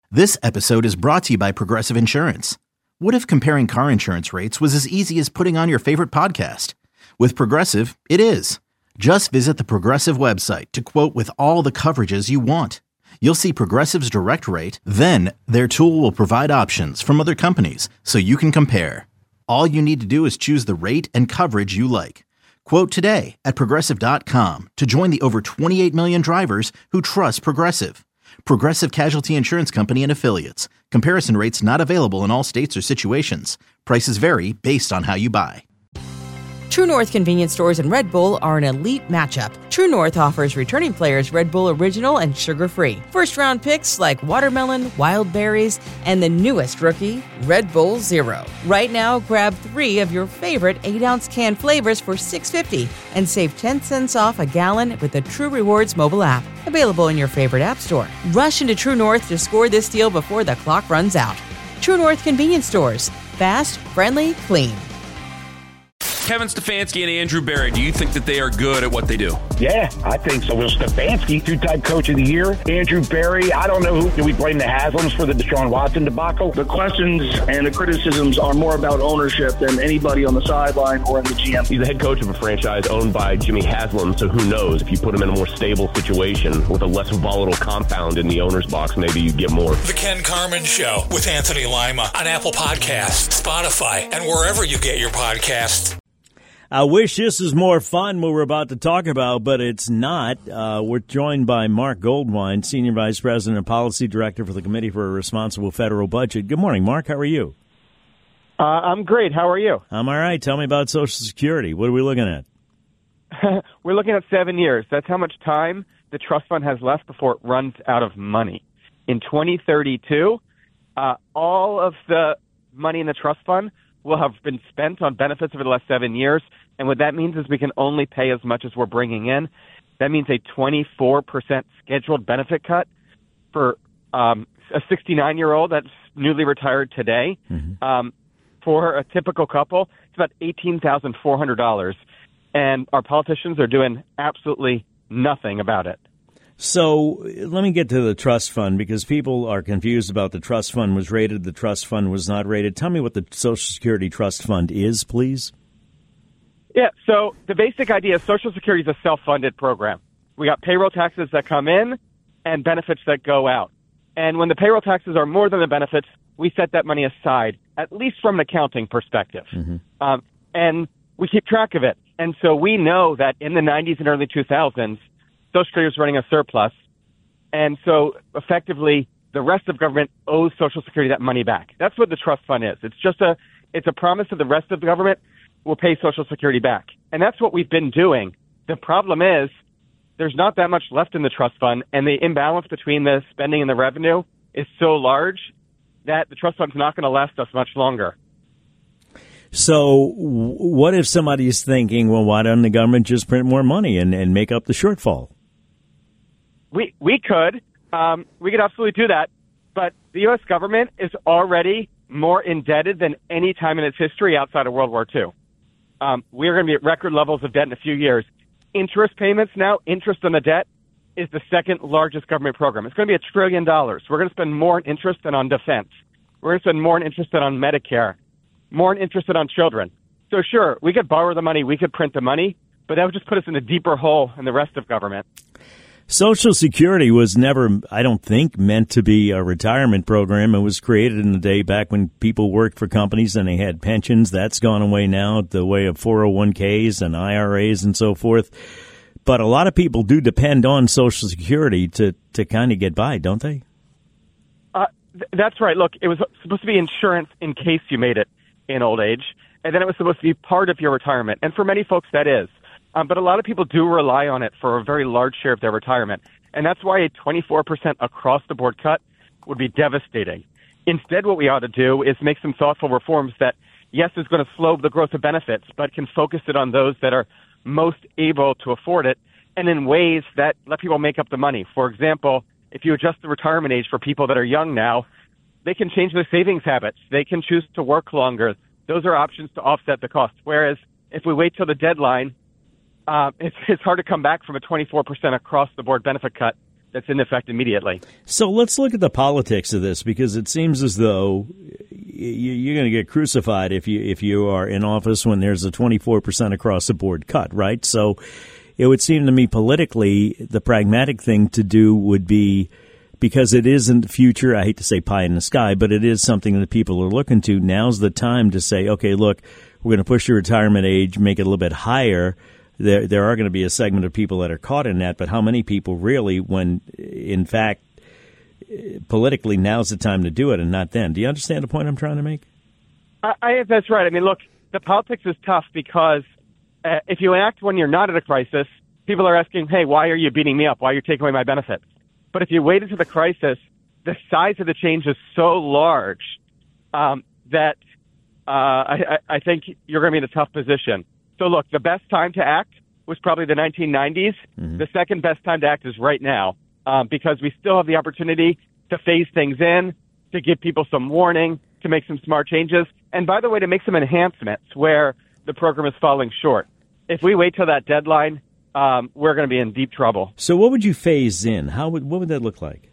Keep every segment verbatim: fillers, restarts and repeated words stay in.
This episode is brought to you by Progressive Insurance. What if comparing car insurance rates was as easy as putting on your favorite podcast? With Progressive, it is. Just visit the Progressive website to quote with all the coverages you want. You'll see Progressive's direct rate, then their tool will provide options from other companies so you can compare. All you need to do is choose the rate and coverage you like. Quote today at progressive dot com to join the over twenty-eight million drivers who trust Progressive. Progressive Casualty Insurance Company and Affiliates. Comparison rates not available in all states or situations. Prices vary based on how you buy. True North convenience stores and Red Bull are an elite matchup. True North offers returning players Red Bull Original and sugar-free. First-round picks like watermelon, wild berries, and the newest rookie, Red Bull Zero. Right now, grab three of your favorite eight-ounce can flavors for six dollars and fifty cents and save ten cents off a gallon with the True Rewards mobile app. Available in your favorite app store. Rush into True North to score this deal before the clock runs out. True North convenience stores. Fast, friendly, clean. Kevin Stefanski and Andrew Berry, do you think that they are good at what they do? Yeah, I think so. Will Stefanski, two-time coach of the year. Andrew Berry, I don't know who. Do we blame the Haslams for the Deshaun Watson debacle? The questions and the criticisms are more about ownership than anybody on the sideline or in the G M. He's the head coach of a franchise owned by Jimmy Haslam, so who knows? If you put him in a more stable situation with a less volatile compound in the owner's box, maybe you get more. The Ken Carman Show with Anthony Lima on Apple Podcasts, Spotify, and wherever you get your podcasts. I wish this was more fun what we're about to talk about, but it's not. Uh, we're joined by Mark Goldwein, Senior Vice President and Policy Director for the Committee for a Responsible Federal Budget. Good morning, Mark. How are you? Uh, I'm great. How are you? I'm all right. Tell me about Social Security. What are we looking at? We're looking at seven years. That's how much time the trust fund has left before it runs out of money. In twenty thirty-two, uh, all of the money in the trust fund will have been spent on benefits over the last seven years. And what that means is we can only pay as much as we're bringing in. That means a twenty-four percent scheduled benefit cut for um, a sixty-nine-year-old that's newly retired today. Mm-hmm. Um, for a typical couple, it's about eighteen thousand four hundred dollars. And our politicians are doing absolutely nothing about it. So let me get to the trust fund because people are confused about the trust fund was rated, the trust fund was not rated. Tell me what the Social Security Trust Fund is, please. Yeah, so the basic idea is Social Security is a self-funded program. We got payroll taxes that come in and benefits that go out. And when the payroll taxes are more than the benefits, we set that money aside, at least from an accounting perspective. Mm-hmm. Um, and we keep track of it. And so we know that in the nineties and early two thousands, Social Security was running a surplus, and so effectively the rest of government owes Social Security that money back. That's what the trust fund is. It's just a it's a promise that the rest of the government will pay Social Security back, and that's what we've been doing. The problem is there's not that much left in the trust fund, and the imbalance between the spending and the revenue is so large that the trust fund's not going to last us much longer. So what if somebody's thinking, well, why doesn't the government just print more money and, and make up the shortfall? We we could. Um, we could absolutely do that. But the U S government is already more indebted than any time in its history outside of World War Two. Um, we're going to be at record levels of debt in a few years. Interest payments now, interest on the debt, is the second largest government program. It's going to be a trillion dollars. We're going to spend more on interest than on defense. We're going to spend more on interest than on Medicare, more on interest than on children. So sure, we could borrow the money, we could print the money, but that would just put us in a deeper hole in the rest of government. Social Security was never, I don't think, meant to be a retirement program. It was created in the day back when people worked for companies and they had pensions. That's gone away now, the way of four oh one k's and I R A's and so forth. But a lot of people do depend on Social Security to, to kind of get by, don't they? Uh, th- that's right. Look, it was supposed to be insurance in case you made it in old age, and then it was supposed to be part of your retirement. And for many folks, that is. Um, but a lot of people do rely on it for a very large share of their retirement. And that's why a twenty-four percent across-the-board cut would be devastating. Instead, what we ought to do is make some thoughtful reforms that, yes, is going to slow the growth of benefits, but can focus it on those that are most able to afford it and in ways that let people make up the money. For example, if you adjust the retirement age for people that are young now, they can change their savings habits. They can choose to work longer. Those are options to offset the cost. Whereas if we wait till the deadline, uh, it's, it's hard to come back from a twenty-four percent across-the-board benefit cut that's in effect immediately. So let's look at the politics of this, because it seems as though you're going to get crucified if you if you are in office when there's a twenty-four percent across the board cut, right? So it would seem to me politically the pragmatic thing to do would be, because it isn't the future, I hate to say pie in the sky, but it is something that people are looking to. Now's the time to say, okay, look, we're going to push the retirement age, make it a little bit higher. There there are going to be a segment of people that are caught in that, but how many people really, when in fact, politically, now's the time to do it and not then? Do you understand the point I'm trying to make? I, I that's right. I mean, look, the politics is tough because uh, if you act when you're not at a crisis, people are asking, hey, why are you beating me up? Why are you taking away my benefits? But if you wait until the crisis, the size of the change is so large um, that uh, I, I think you're going to be in a tough position. So, look, the best time to act was probably the nineteen nineties. Mm-hmm. The second best time to act is right now um, because we still have the opportunity to phase things in, to give people some warning, to make some smart changes, and, by the way, to make some enhancements where the program is falling short. If we wait till that deadline, Um, we're going to be in deep trouble. So what would you phase in? How would what would that look like?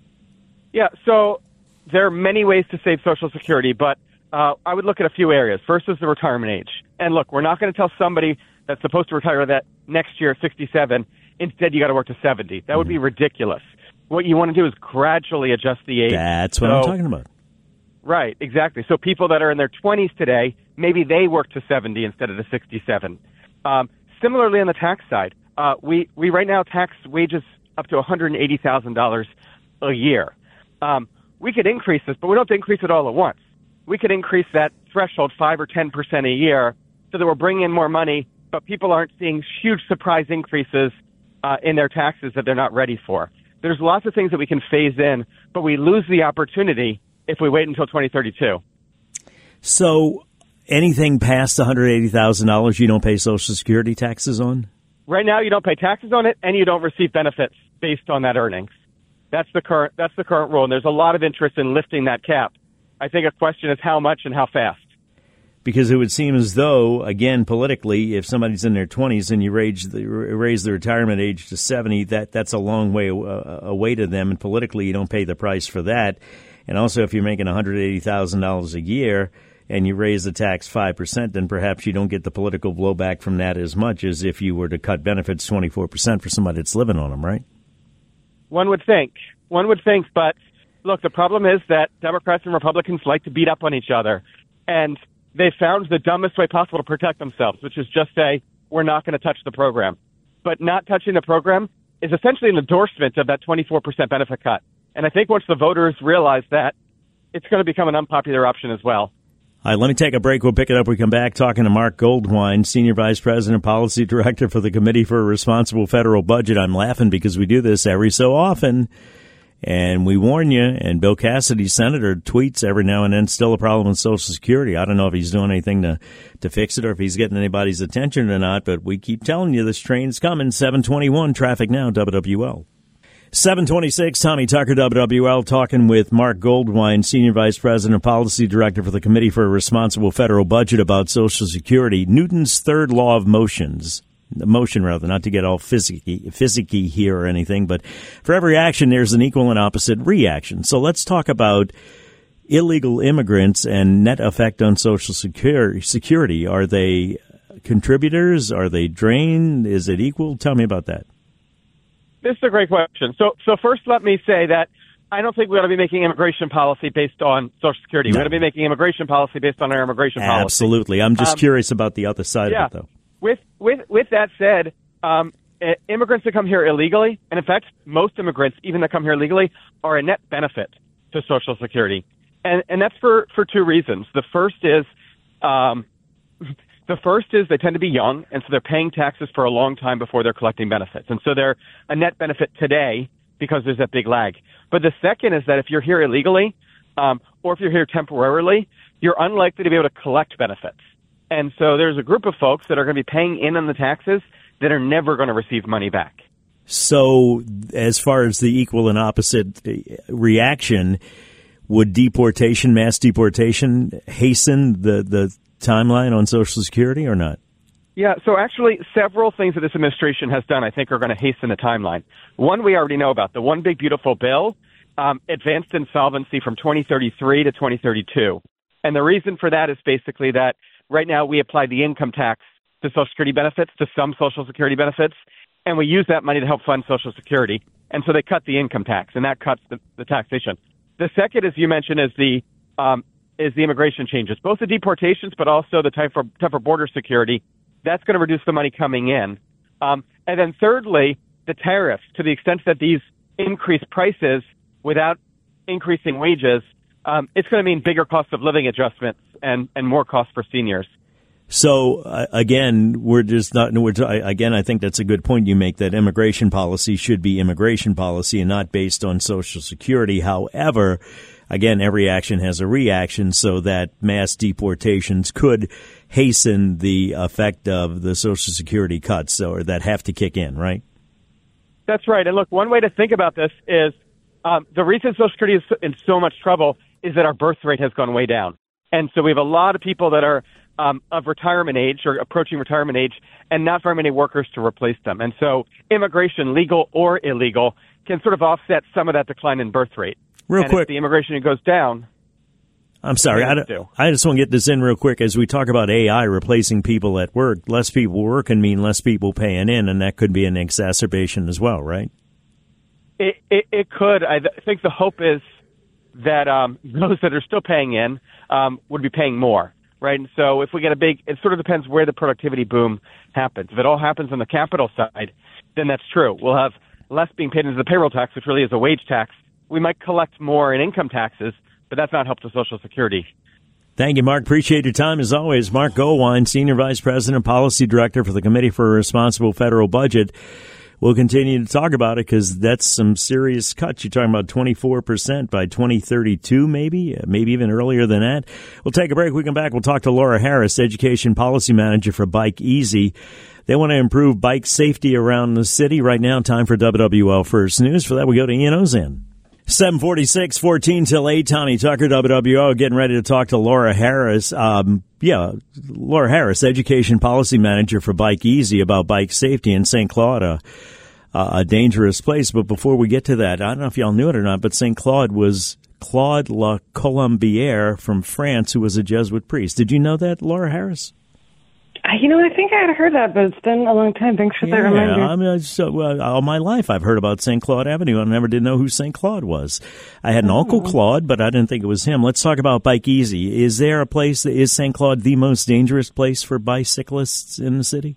Yeah, so there are many ways to save Social Security, but uh, I would look at a few areas. First is the retirement age. And look, we're not going to tell somebody that's supposed to retire that next year at sixty-seven, instead you got to work to seventy. That mm-hmm. would be ridiculous. What you want to do is gradually adjust the age. That's what so, I'm talking about. Right, exactly. So people that are in their twenties today, maybe they work to seventy instead of the sixty-seven. Um, Similarly, on the tax side, uh, we, we right now tax wages up to one hundred eighty thousand dollars a year. Um, we could increase this, but we don't have to increase it all at once. We could increase that threshold five or ten percent a year so that we're bringing in more money, but people aren't seeing huge surprise increases uh, in their taxes that they're not ready for. There's lots of things that we can phase in, but we lose the opportunity if we wait until twenty thirty-two. So anything past one hundred eighty thousand dollars you don't pay Social Security taxes on? Right now you don't pay taxes on it, and you don't receive benefits based on that earnings. That's the current that's the current rule, and there's a lot of interest in lifting that cap. I think a question is how much and how fast. Because it would seem as though, again, politically, if somebody's in their twenties and you raise the, raise the retirement age to seventy, that, that's a long way away to them, and politically you don't pay the price for that. And also, if you're making one hundred eighty thousand dollars a year and you raise the tax five percent, then perhaps you don't get the political blowback from that as much as if you were to cut benefits twenty-four percent for somebody that's living on them, right? One would think. One would think, but look, the problem is that Democrats and Republicans like to beat up on each other, and they found the dumbest way possible to protect themselves, which is just say, we're not going to touch the program. But not touching the program is essentially an endorsement of that twenty-four percent benefit cut. And I think once the voters realize that, it's going to become an unpopular option as well. All right, let me take a break. We'll pick it up. We come back talking to Mark Goldwein, Senior Vice President, Policy Director for the Committee for a Responsible Federal Budget. I'm laughing because we do this every so often, and we warn you, and Bill Cassidy, Senator, tweets every now and then, still a problem with Social Security. I don't know if he's doing anything to, to fix it or if he's getting anybody's attention or not, but we keep telling you this train's coming. seven twenty-one, traffic now, W W L. seven twenty-six, Tommy Tucker, W W L, talking with Mark Goldwein, Senior Vice President, Policy Director for the Committee for a Responsible Federal Budget, about Social Security. Newton's third law of motions, motion rather, not to get all physicky, physicky here or anything, but for every action, there's an equal and opposite reaction. So let's talk about illegal immigrants and net effect on Social Security. Are they contributors? Are they drain? Is it equal? Tell me about that. This is a great question. So, so first, let me say that I don't think we ought to be making immigration policy based on Social Security. No. We ought to be making immigration policy based on our immigration policy. Absolutely. I'm just um, curious about the other side yeah. of it, though. With with with that said, um, immigrants that come here illegally, and in fact, most immigrants, even that come here illegally, are a net benefit to Social Security, and and that's for, for two reasons. The first is, um, the first is they tend to be young, and so they're paying taxes for a long time before they're collecting benefits, and so they're a net benefit today because there's that big lag. But the second is that if you're here illegally, um, or if you're here temporarily, you're unlikely to be able to collect benefits. And so there's a group of folks that are going to be paying in on the taxes that are never going to receive money back. So as far as the equal and opposite reaction, would deportation, mass deportation, hasten the, the timeline on Social Security or not? Yeah, so actually several things that this administration has done I think are going to hasten the timeline. One we already know about. The One Big Beautiful Bill um, advanced insolvency from twenty thirty-three to twenty thirty-two. And the reason for that is basically that right now we apply the income tax to Social Security benefits, to some Social Security benefits, and we use that money to help fund Social Security. And so they cut the income tax, and that cuts the, the taxation. The second, as you mentioned, is the um, is the immigration changes, both the deportations, but also the tougher, tougher border security. That's going to reduce the money coming in. Um, and then thirdly, the tariffs, to the extent that these increase prices without increasing wages, um, it's going to mean bigger cost of living adjustments and, and more cost for seniors. So, uh, again, we're just not, we're, again, I think that's a good point you make, that immigration policy should be immigration policy and not based on Social Security. However, again, every action has a reaction, so that mass deportations could hasten the effect of the Social Security cuts, or that have to kick in, right? That's right. And look, one way to think about this is um, the reason Social Security is in so much trouble is that our birth rate has gone way down. And so we have a lot of people that are um, of retirement age or approaching retirement age, and not very many workers to replace them. And so immigration, legal or illegal, can sort of offset some of that decline in birth rate. Real and quick, if the immigration goes down. I'm sorry, I, I just want to get this in real quick. As we talk about A I replacing people at work, less people working mean less people paying in, and that could be an exacerbation as well, right? It, it, it could. I think the hope is that um, those that are still paying in um, would be paying more, right? And so if we get a big, it sort of depends where the productivity boom happens. If it all happens on the capital side, then that's true. We'll have less being paid into the payroll tax, which really is a wage tax. We might collect more in income taxes, but that's not helped to Social Security. Thank you, Mark. Appreciate your time as always. Mark Goldwein, Senior Vice President, Policy Director for the Committee for a Responsible Federal Budget. We'll continue to talk about it because that's some serious cuts. You're talking about twenty-four percent by twenty thirty-two, maybe, maybe even earlier than that. We'll take a break. We come back. We'll talk to Laura Harris, Education Policy Manager for Bike Easy. They want to improve bike safety around the city. Right now, time for W W L First News. For that, we go to Ian Ozan. seven forty-six, fourteen till eight. Tommy Tucker, W W O, getting ready to talk to Laura Harris. Um, yeah, Laura Harris, Education Policy Manager for Bike Easy, about bike safety in Saint Claude, a, a dangerous place. But before we get to that, I don't know if y'all knew it or not, but Saint Claude was Claude La Colombière from France, who was a Jesuit priest. Did you know that, Laura Harris? You know, I think I had heard that, but it's been a long time. Thanks for yeah, that reminder. I mean, so, uh, all my life I've heard about Saint Claude Avenue. I never did know who Saint Claude was. I had an oh. Uncle Claude, but I didn't think it was him. Let's talk about Bike Easy. Is there a place, is Saint Claude the most dangerous place for bicyclists in the city?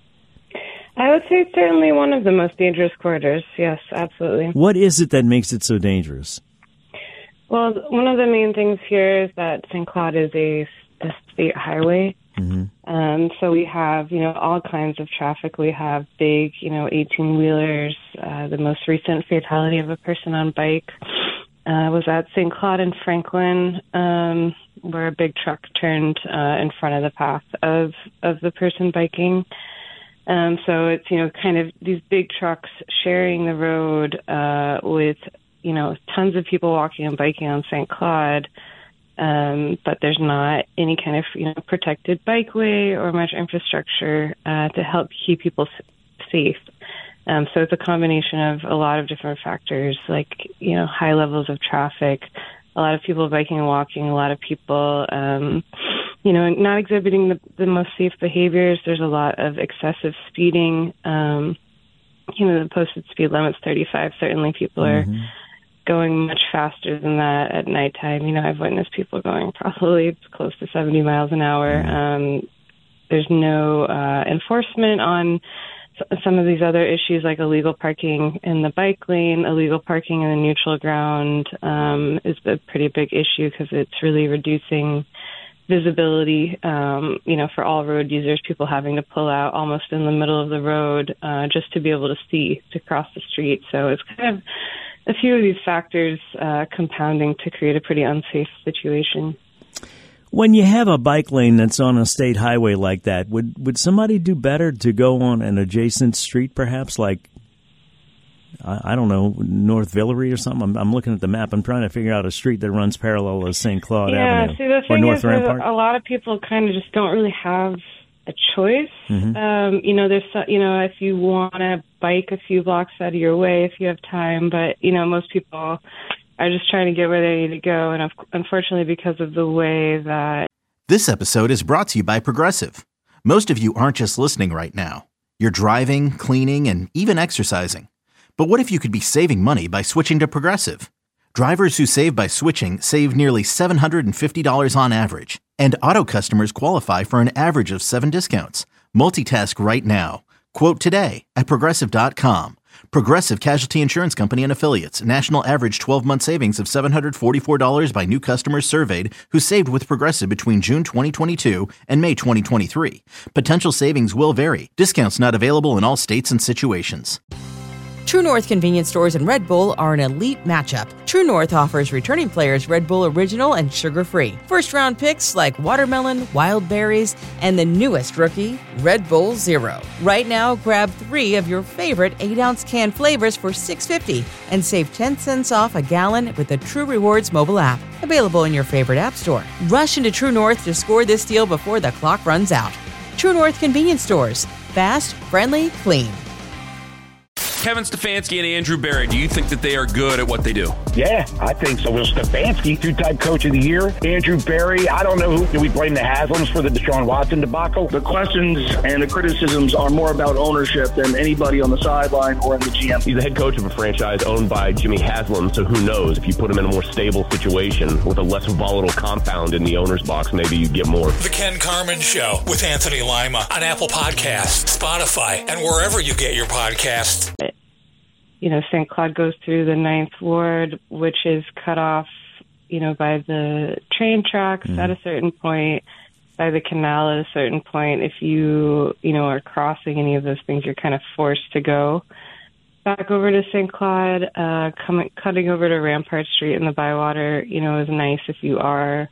I would say it's certainly one of the most dangerous corridors. Yes, absolutely. What is it that makes it so dangerous? Well, one of the main things here is that Saint Claude is a, a state highway. Mm-hmm. Um, so we have, you know, all kinds of traffic. We have big, you know, eighteen-wheelers. Uh, the most recent fatality of a person on bike uh, was at Saint Claude and Franklin, um, where a big truck turned uh, in front of the path of, of the person biking. Um, so it's, you know, kind of these big trucks sharing the road uh, with, you know, tons of people walking and biking on Saint Claude. Um, but there's not any kind of, you know, protected bikeway or much infrastructure uh, to help keep people safe. Um, so it's a combination of a lot of different factors, like, you know, high levels of traffic, a lot of people biking and walking, a lot of people, um, you know, not exhibiting the, the most safe behaviors. There's a lot of excessive speeding. Um, you know, the posted speed limit's thirty-five. Certainly people are mm-hmm. going much faster than that at nighttime. You know, I've witnessed people going probably close to seventy miles an hour. Um, there's no uh, enforcement on some of these other issues, like illegal parking in the bike lane. Illegal parking in the neutral ground um, is a pretty big issue because it's really reducing visibility, um, you know, for all road users, people having to pull out almost in the middle of the road uh, just to be able to see, to cross the street. So it's kind of a few of these factors uh, compounding to create a pretty unsafe situation. When you have a bike lane that's on a state highway like that, would, would somebody do better to go on an adjacent street, perhaps, like, I, I don't know, North Villery or something? I'm, I'm looking at the map. I'm trying to figure out a street that runs parallel to Saint Claude yeah, Avenue. See, the or thing North is Rampart. A lot of people kind of just don't really have a choice. Mm-hmm. Um, you know, there's, so- you know, if you want to bike a few blocks out of your way, if you have time, but, you know, most people are just trying to get where they need to go. And unfortunately, because of the way that. This episode is brought to you by Progressive. Most of you aren't just listening right now. You're driving, cleaning, and even exercising. But what if you could be saving money by switching to Progressive? Drivers who save by switching save nearly seven hundred fifty dollars on average. And auto customers qualify for an average of seven discounts. Multitask right now. Quote today at Progressive dot com. Progressive Casualty Insurance Company and Affiliates. National average twelve-month savings of seven hundred forty-four dollars by new customers surveyed who saved with Progressive between June twenty twenty-two and May twenty twenty-three. Potential savings will vary. Discounts not available in all states and situations. True North convenience stores and Red Bull are an elite matchup. True North offers returning players Red Bull Original and sugar-free. First-round picks like watermelon, wild berries, and the newest rookie, Red Bull Zero. Right now, grab three of your favorite eight-ounce can flavors for six dollars and fifty cents and save ten cents off a gallon with the True Rewards mobile app. Available in your favorite app store. Rush into True North to score this deal before the clock runs out. True North convenience stores. Fast, friendly, clean. Kevin Stefanski and Andrew Berry, do you think that they are good at what they do? Yeah, I think so. Will Stefanski, two-time coach of the year. Andrew Berry, I don't know who. Do we blame the Haslams for the Deshaun Watson debacle? The questions and the criticisms are more about ownership than anybody on the sideline or in the G M. He's the head coach of a franchise owned by Jimmy Haslam, so who knows? If you put him in a more stable situation with a less volatile compound in the owner's box, maybe you get more. The Ken Carman Show with Anthony Lima on Apple Podcasts, Spotify, and wherever you get your podcasts. You know, Saint Cloud goes through the ninth ward, which is cut off, you know, by the train tracks mm. at a certain point, by the canal at a certain point. If you, you know, are crossing any of those things, you're kind of forced to go back over to Saint Cloud. Uh, coming, cutting over to Rampart Street in the Bywater, you know, is nice if you are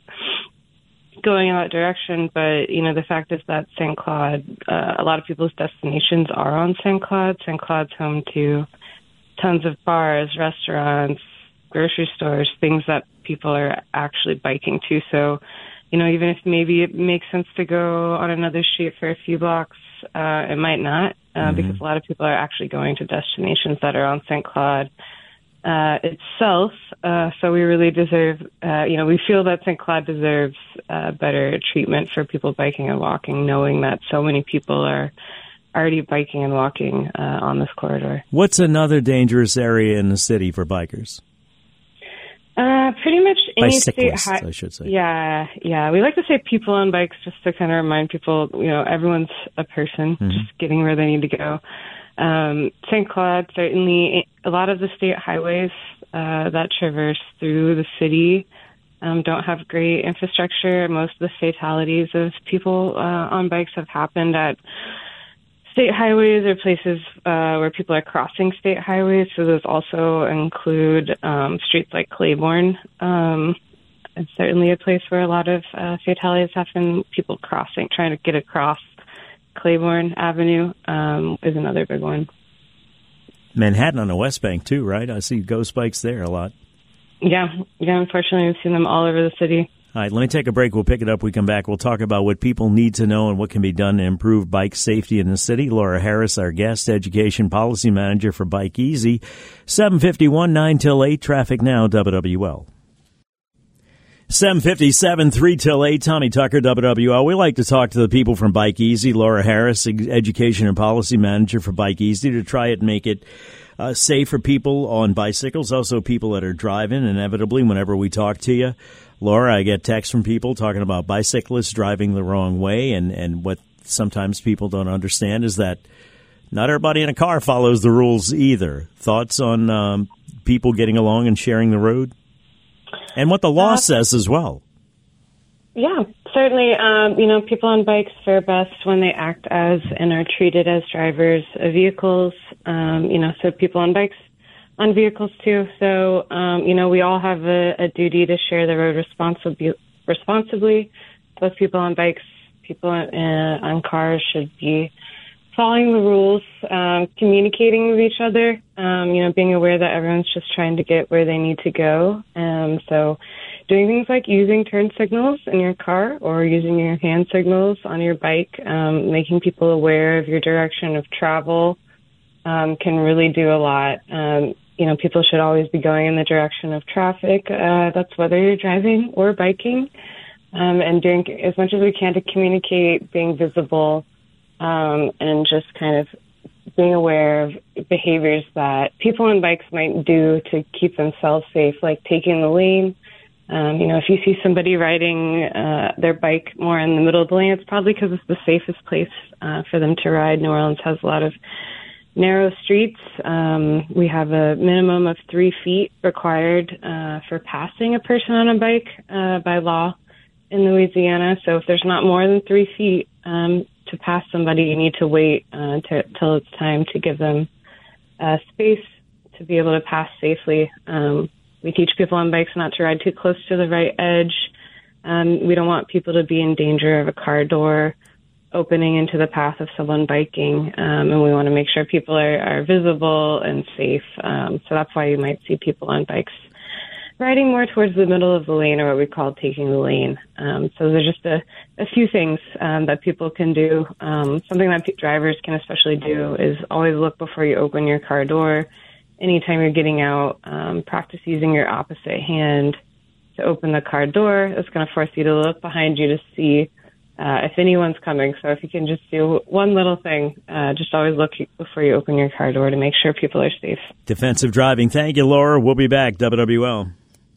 going in that direction. But, you know, the fact is that Saint Cloud, uh, a lot of people's destinations are on Saint Cloud. Saint Cloud's home to tons of bars, restaurants, grocery stores, things that people are actually biking to. So, you know, even if maybe it makes sense to go on another street for a few blocks, uh, it might not, uh, mm-hmm. because a lot of people are actually going to destinations that are on Saint Cloud uh, itself. Uh, so we really deserve, uh, you know, we feel that Saint Cloud deserves uh, better treatment for people biking and walking, knowing that so many people are already biking and walking uh, on this corridor. What's another dangerous area in the city for bikers? Uh, pretty much any Bicyclists, state hi- I should say. Yeah, yeah. We like to say people on bikes just to kind of remind people, you know, everyone's a person, mm-hmm. just getting where they need to go. Um, Saint Cloud, certainly, a lot of the state highways uh, that traverse through the city um, don't have great infrastructure. Most of the fatalities of people uh, on bikes have happened at state highways or places uh, where people are crossing state highways. So those also include um, streets like Claiborne. Um, it's certainly a place where a lot of uh, fatalities happen. People crossing, trying to get across Claiborne Avenue um, is another big one. Manhattan on the West Bank, too, right? I see ghost bikes there a lot. Yeah, yeah. Unfortunately, we've seen them all over the city. All right, let me take a break. We'll pick it up. We come back. We'll talk about what people need to know and what can be done to improve bike safety in the city. Laura Harris, our guest, Education Policy Manager for Bike Easy. seven fifty-one, nine till eight, traffic now, W W L. seven fifty-seven, three till eight, Tommy Tucker, W W L. We like to talk to the people from Bike Easy. Laura Harris, Education and Policy Manager for Bike Easy, to try and make it uh, safe for people on bicycles, also people that are driving, inevitably, whenever we talk to you. Laura, I get texts from people talking about bicyclists driving the wrong way, and, and what sometimes people don't understand is that not everybody in a car follows the rules either. Thoughts on um, people getting along and sharing the road? And what the law uh, says as well. Yeah, certainly. Um, you know, people on bikes fare best when they act as and are treated as drivers of vehicles. Um, you know, so people on bikes, on vehicles too. So, um, you know, we all have a, a duty to share the road responsibly. responsibly. Both people on bikes, people on, uh, on cars should be following the rules, um, communicating with each other, um, you know, being aware that everyone's just trying to get where they need to go. Um, so doing things like using turn signals in your car or using your hand signals on your bike, um, making people aware of your direction of travel um, can really do a lot. Um, you know, people should always be going in the direction of traffic. Uh, that's whether you're driving or biking. Um, and doing as much as we can to communicate, being visible, um, and just kind of being aware of behaviors that people on bikes might do to keep themselves safe, like taking the lane. Um, you know, if you see somebody riding uh, their bike more in the middle of the lane, it's probably because it's the safest place uh, for them to ride. New Orleans has a lot of narrow streets. Um, we have a minimum of three feet required uh, for passing a person on a bike uh, by law in Louisiana. So if there's not more than three feet um, to pass somebody, you need to wait uh, to, till it's time to give them uh, space to be able to pass safely. Um, we teach people on bikes not to ride too close to the right edge. Um, we don't want people to be in danger of a car door opening into the path of someone biking, um, and we want to make sure people are, are visible and safe. Um, so that's why you might see people on bikes riding more towards the middle of the lane, or what we call taking the lane. Um, so there's just a, a few things um, that people can do. Um, something that p- drivers can especially do is always look before you open your car door. Anytime you're getting out, um, practice using your opposite hand to open the car door. It's going to force you to look behind you to see uh, if anyone's coming. So if you can just do one little thing, uh, just always look before you open your car door to make sure people are safe. Defensive driving. Thank you, Laura. We'll be back. W W L.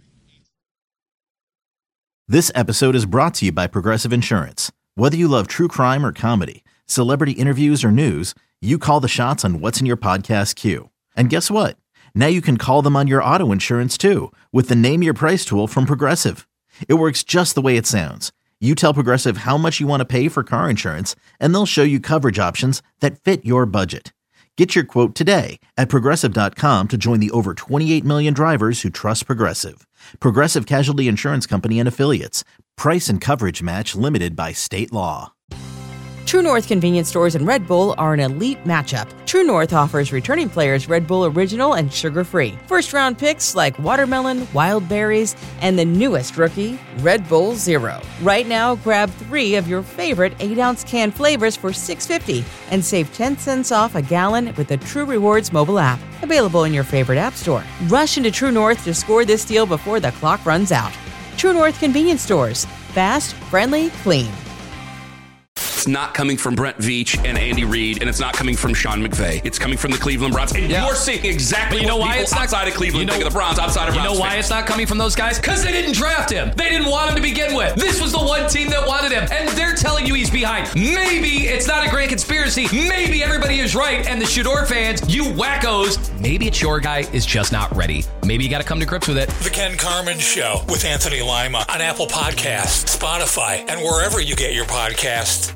This episode is brought to you by Progressive Insurance. Whether you love true crime or comedy, celebrity interviews or news, you call the shots on what's in your podcast queue. And guess what? Now you can call them on your auto insurance too with the Name Your Price tool from Progressive. It works just the way it sounds. You tell Progressive how much you want to pay for car insurance, and they'll show you coverage options that fit your budget. Get your quote today at Progressive dot com to join the over twenty-eight million drivers who trust Progressive. Progressive Casualty Insurance Company and Affiliates. Price and coverage match limited by state law. True North convenience stores and Red Bull are an elite matchup. True North offers returning players Red Bull Original and sugar-free. First-round picks like watermelon, wild berries, and the newest rookie, Red Bull Zero. Right now, grab three of your favorite eight-ounce can flavors for six dollars and fifty cents and save ten cents off a gallon with the True Rewards mobile app. Available in your favorite app store. Rush into True North to score this deal before the clock runs out. True North convenience stores. Fast, friendly, clean. It's not coming from Brent Veach and Andy Reid, and it's not coming from Sean McVay. It's coming from the Cleveland Browns. And yeah. You're seeing exactly you know what why people it's not, outside of Cleveland you know, think of the Browns, outside of You Browns know why fans. it's not coming from those guys? Because they didn't draft him. They didn't want him to begin with. This was the one team that wanted him, and they're telling you he's behind. Maybe it's not a grand conspiracy. Maybe everybody is right, and the Shador fans, you wackos, maybe it's your guy is just not ready. Maybe you got to come to grips with it. The Ken Carman Show with Anthony Lima on Apple Podcasts, Spotify, and wherever you get your podcasts.